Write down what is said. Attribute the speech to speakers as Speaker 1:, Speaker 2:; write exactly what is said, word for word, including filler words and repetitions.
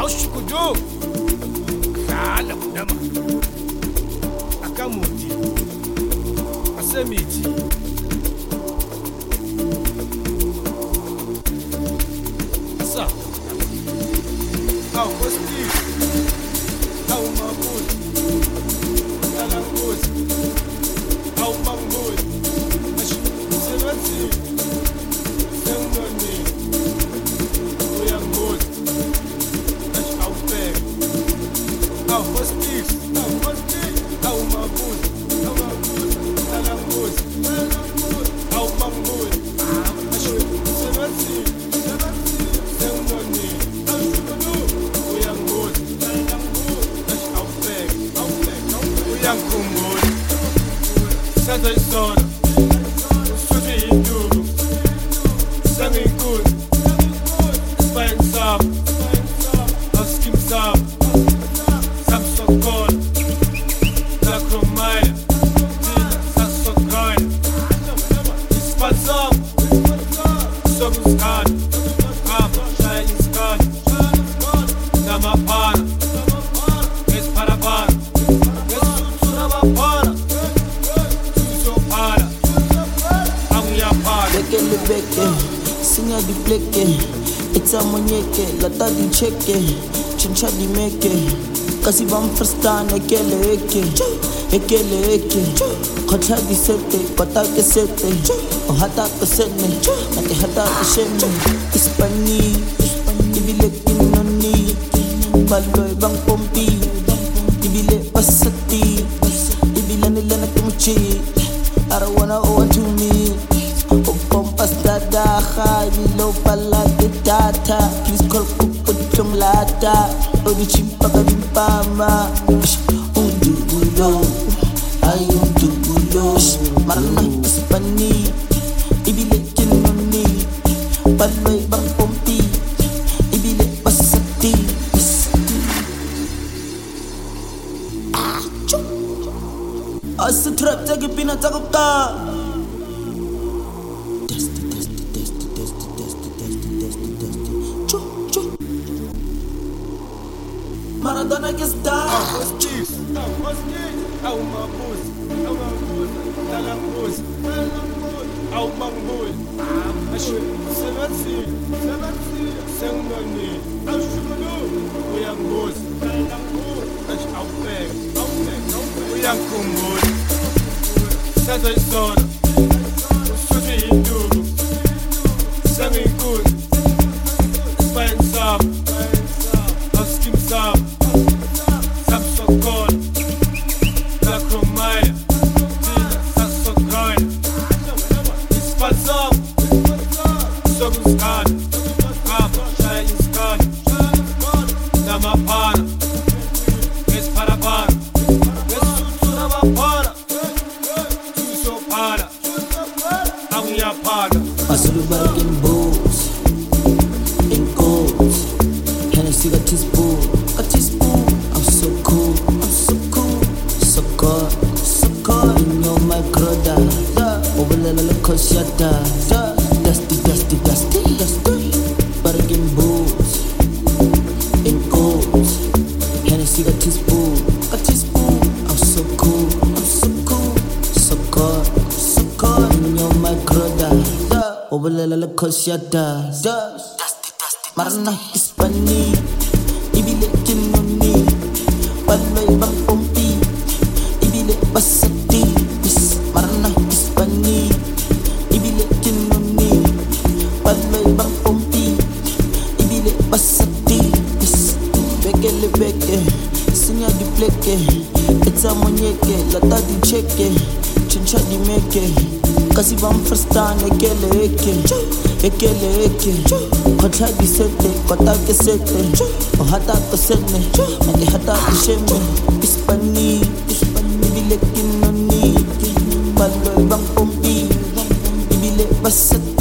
Speaker 1: Aushukudu Kala Kudama Akamuti Asemiti Asa Au Kosti Au Mabud Alanguz Au Mambud Sebati Sengoni Oyangud Au Peg Au Kosti Au Kosti Au Mabud Au Mabud Alanguz Au Mambud Sebati Sebati Sengoni Au Shukadu Oyangud Au Peg Au Peg Oyangud Santa Isona Suji Hindu Sami Good Spine Sam Askim Sam Samson Call Lacromine Samson Grind Ispan Sam Sogus Khan Ram Shainis Khan Namapana Esparapana Esutunamapana
Speaker 2: Beke le beke, sinya di pleke, etsa monyeke, lata di cheke, chincha di meke, kasi bam frstane ekele eke, ekele eke, khotla di sete, pata ke sete, ohata ke sene, nate hata ke sheme, Ispani, ibile kinoni, baloy bang pompi, ibile pasati, ibile nilana kumuchi, arawana owa to me. Dada khali lo pala de data please call put from lata odi chimpa kadimpama undi bulo ayundi bulo marna Ispani ibile kinoni paloi bang pompi ibile pasati asa trap take pina takoka Maradona que está
Speaker 1: Kosti Kosti Au Mabud Au Mabud Alanguz Au Mambud Sebati Sebati Sengoni Au Shukadu Oyanguz Au Peg Au Peg Oyangud Santa Isona Suji Hindu Sami Good Spine Sam Askim Sam Samson Call Lacromine Samson Grind Ispan Sam Sogus Khan Ram Shainis Khan Namapana Esparapana Esutunamapana Tusopana Amuyapana
Speaker 2: Asulu bargain bulls in goals. Hennessy got teaspoon, got teaspoon. I'm so cool, I'm so cool, so good, so good. You know my brother, over the little cosyata, dusty, dusty, dusty, dusty. Bargain bulls in goals. Hennessy got teaspoon, got teaspoon. I'm so cool, I'm so cool, so good, so good. You know my brother, over the little cosyata, dusty, dusty. Marna Ispani, ibile kinoni, paloi bang pompi, ibile pasati, marna Ispani, ibile kinoni, paloi bang pompi, ibile pasati, beke le beke, sinya di pleke, etsa monyeke, lata di cheke, chincha di meke, kasi bam frstane ekele eke, ekele eke, khotla di sete, kota ke sete, ohata ke sene, nate hata ke sheme, Ispani, Ispani ibile kinoni, baloy bang pompi, ibile pasat